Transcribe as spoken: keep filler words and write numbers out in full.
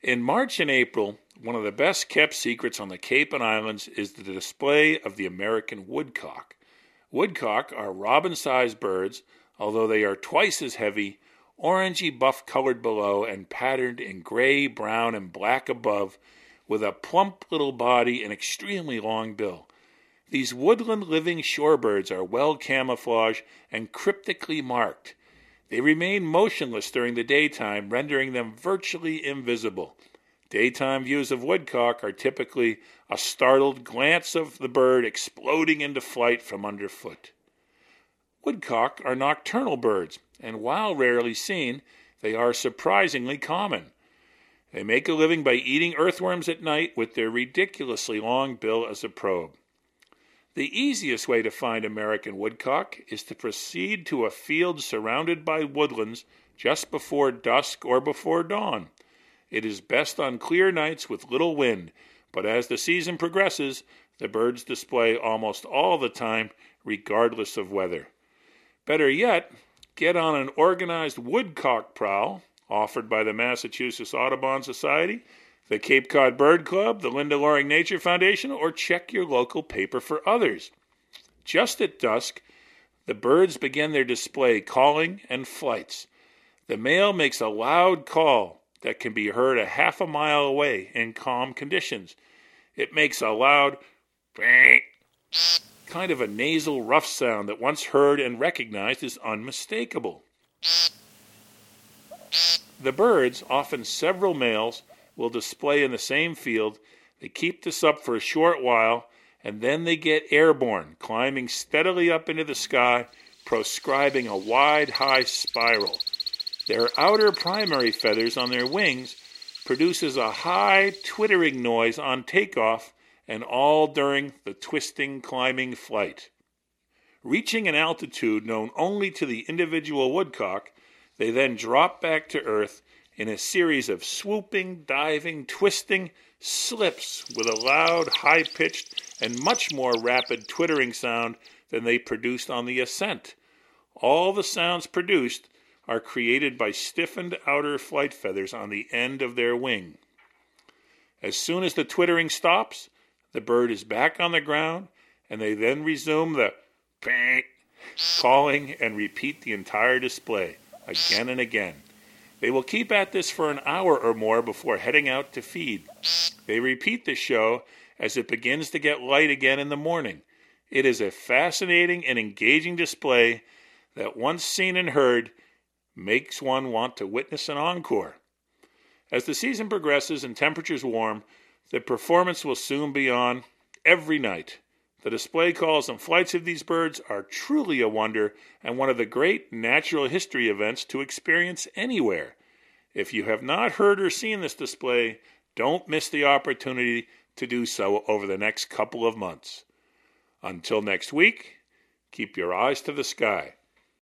In March and April, one of the best kept secrets on the Cape and Islands is the display of the American woodcock. Woodcock are robin-sized birds, although they are twice as heavy, orangey buff colored below and patterned in gray, brown, and black above, with a plump little body and extremely long bill. These woodland living shorebirds are well camouflaged and cryptically marked. They remain motionless during the daytime, rendering them virtually invisible. Daytime views of woodcock are typically a startled glance of the bird exploding into flight from underfoot. Woodcock are nocturnal birds, and while rarely seen, they are surprisingly common. They make a living by eating earthworms at night with their ridiculously long bill as a probe. The easiest way to find American woodcock is to proceed to a field surrounded by woodlands just before dusk or before dawn. It is best on clear nights with little wind, but as the season progresses, the birds display almost all the time, regardless of weather. Better yet, get on an organized woodcock prowl offered by the Massachusetts Audubon Society, the Cape Cod Bird Club, the Linda Loring Nature Foundation, or check your local paper for others. Just at dusk, the birds begin their display calling and flights. The male makes a loud call that can be heard a half a mile away in calm conditions. It makes a loud kind of a nasal rough sound that once heard and recognized is unmistakable. The birds, often several males, will display in the same field. They keep this up for a short while, and then they get airborne, climbing steadily up into the sky, proscribing a wide, high spiral. Their outer primary feathers on their wings produces a high, twittering noise on takeoff, and all during the twisting, climbing flight. Reaching an altitude known only to the individual woodcock, they then drop back to earth in a series of swooping, diving, twisting slips with a loud, high-pitched, and much more rapid twittering sound than they produced on the ascent. All the sounds produced are created by stiffened outer flight feathers on the end of their wing. As soon as the twittering stops, the bird is back on the ground, and they then resume the calling and repeat the entire display again and again. They will keep at this for an hour or more before heading out to feed. They repeat the show as it begins to get light again in the morning. It is a fascinating and engaging display that, once seen and heard, makes one want to witness an encore. As the season progresses and temperatures warm, the performance will soon be on every night. The display calls and flights of these birds are truly a wonder and one of the great natural history events to experience anywhere. If you have not heard or seen this display, don't miss the opportunity to do so over the next couple of months. Until next week, keep your eyes to the sky.